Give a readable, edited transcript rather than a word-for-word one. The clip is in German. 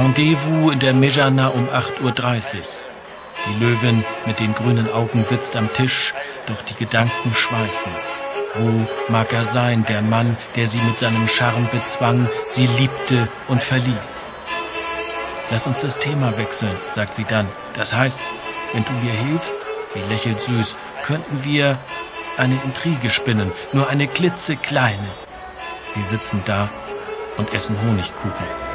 Rendezvous in der Mejana um 8:30 Uhr. Die Löwin mit den grünen Augen sitzt am Tisch, doch die Gedanken schweifen. Wo mag er sein, der Mann, der sie mit seinem Charme bezwang, sie liebte und verließ? Lass uns das Thema wechseln, sagt sie dann. Das heißt, wenn du mir hilfst, sie lächelt süß, könnten wir eine Intrige spinnen, nur eine klitzekleine. Sie sitzen da und essen Honigkuchen.